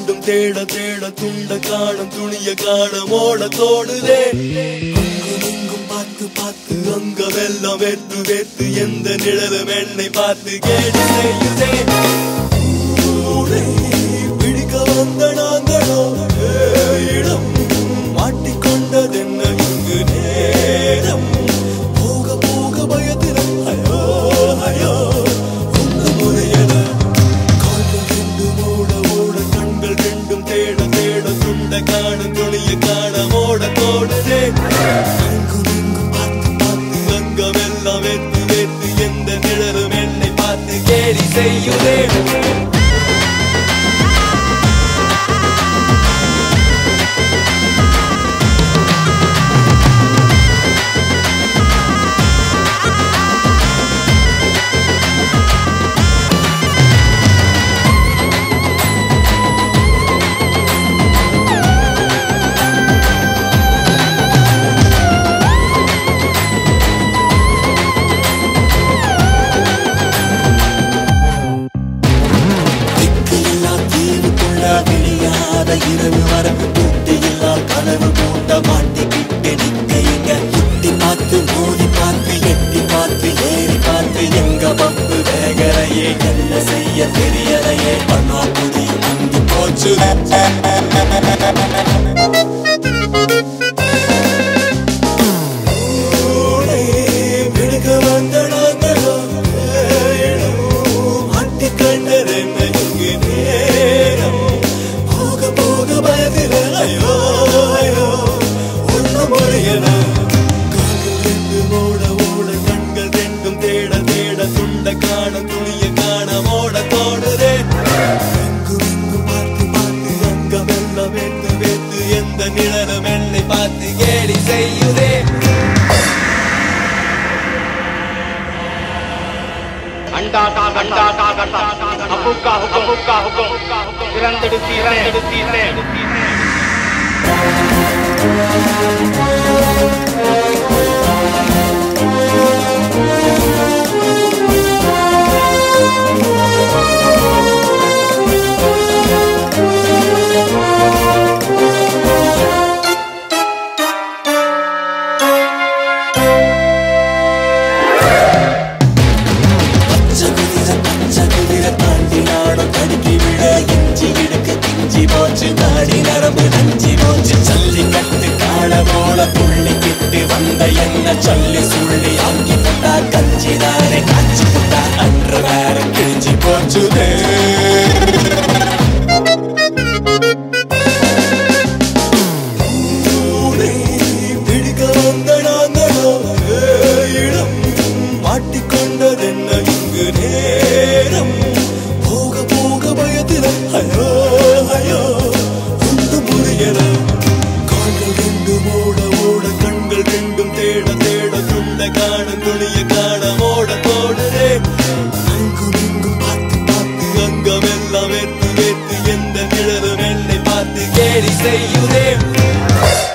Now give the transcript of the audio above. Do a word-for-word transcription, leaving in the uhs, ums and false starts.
ரெண்டும் தேட தேட துண்ட காணும் துணிய காண மோட தோடுதே. அங்கும் இங்கும் பார்த்து பார்த்து அங்க வெள்ளம் வெத்து வெத்து எந்த நிழலும் என்னை பார்த்து கேடு செய்யுதே. பிடிக்க வந்த நாங்களோ இடம் மாட்டிக்கொண்டதென்ன இங்கு நேரம். போக போக பயத்தில ஐயோ ஐயோ ஒன்று முறையல. கால்கள் ரெண்டும் ஓட ஓட கண்கள் ரெண்டும் தேட தேட துண்ட காணும் துணிய காண ஓட தோடுதே. அங்கும் இங்கும் பார்த்து பார்த்து அங்க வெள்ளம் வெத்து வெத்து எந்த நிழலும் என்னை பார்த்து கேலி செய்யுதே. இரவு வர கூட்டியில்லா கனவு கூட்ட மாட்டிக்கிட்டு நிக்க இங்க சுத்தி பார்த்து மோதி பார்த்து எட்டி பார்த்து ஏறி பார்த்து எங்க பப்பு வேகரையே என்ன செய்ய தெரியலையே. பண்ணா புரியும் அங்கு போச்சு. விடுக்க வந்த நாங்களோ மாட்டி கண்டது என்ன இங்கு நேரம். ஐயோ ஐயோ ஒன்று முறையன. கால்கள் ரெண்டும் ஓட ஓட கண்கள் ரெண்டும் தேட தேட துண்ட காண துணிய காண ஓட தோடுதே. எங்கும் இங்கும் பார்த்து பார்த்து அங்க வெள்ளம் வேத்து வேத்து எந்த நிழலும் என்னை பார்த்து கேலி செய்யுதே. अंडा का अंडा का अंडा अबू का हुक्म अबू का हुक्म तिरंदड़ती तिरंदड़ती से நாடி நரம்பு நஞ்சி போச்சு. ஜல்லிக்கட்டு காண போல புள்ளிக்கிட்டு வந்த என்ன சொல்லி சுள்ளி ஆக்கி போட்டா கஞ்சிதானே காய்ச்சி போட்டா அன்று வேற கிழிஞ்சி போச்சுதே. பிடிக்க வந்த நாங்களோ இடம் மாட்டிக்கொண்டதென்ன இங்கு நேரம். போக போக பயத்தில ஐயோ ஐயோ ஒன்று முறையல. கால்கள் ரெண்டும் ஓட ஓட கண்கள் ரெண்டும் தேட தேட துண்ட காணும் துணிய காண ஓட தோடுதே. அங்கும் இங்கும் பார்த்து பார்த்து அங்க வெள்ளம் வெத்து வெத்து எந்த நிழலும் என்னை பார்த்து கேலி செய்யுதே.